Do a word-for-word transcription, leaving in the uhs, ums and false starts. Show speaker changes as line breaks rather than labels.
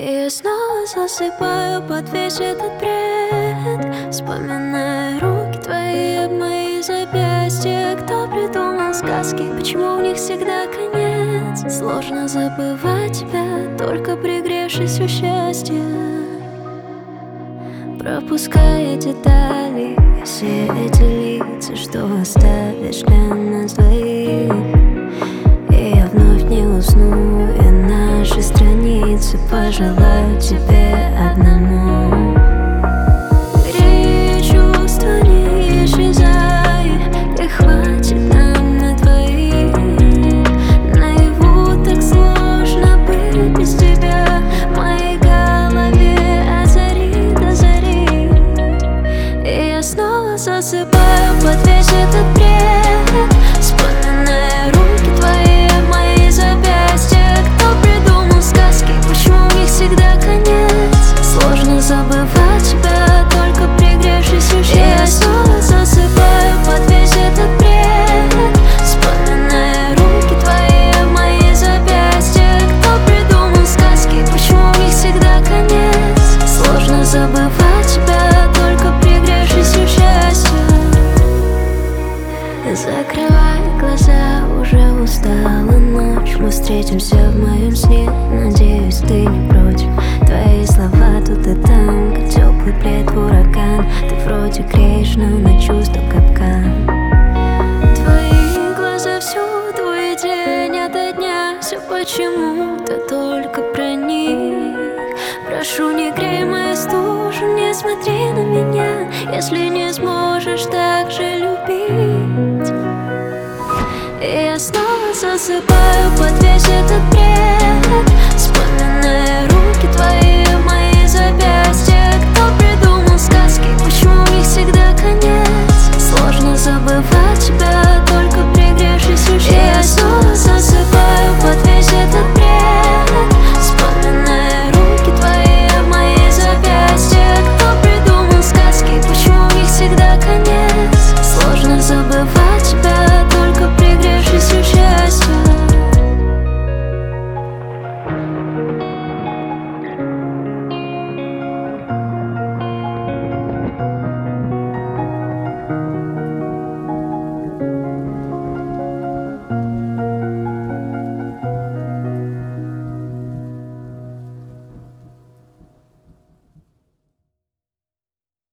И я снова засыпаю под весь этот бред, вспоминая руки твои об мои запястья. Кто придумал сказки, почему в них всегда конец? Сложно забывать тебя, только пригревшись у счастья, пропуская детали, все эти лица, что оставишь для нас двоих. И я вновь не усну, и наши страницы пожелаю тебе одному. Греют чувства, не исчезай, и хватит нам на двоих. Наяву так сложно быть без тебя, в моей голове от зари до зари. И я снова засыпаю под весь этот бред, вспоминая руки твои об мои запястья. Кто придумал сказки, почему в них всегда конец? Сложно забывать тебя, только пригревшись у счастья. Я снова засыпаю под весь этот бред, вспоминая руки твои об мои запястья. Кто придумал сказки, почему в них всегда конец? Сложно забывать тебя, только пригревшись у счастья. Закрывай глаза, уже устала ночь. Мы встретимся в моем сне, надеюсь, ты не против. Твои слова тут и там, как теплый плед в ураган. Ты вроде греешь, но на чувства капкан. Твои глаза всюду, и день ото дня все почему-то только про них. Прошу, не грей мою стужу, не смотри на меня, если не сможешь так же любить. И я снова засыпаю под весь этот бред,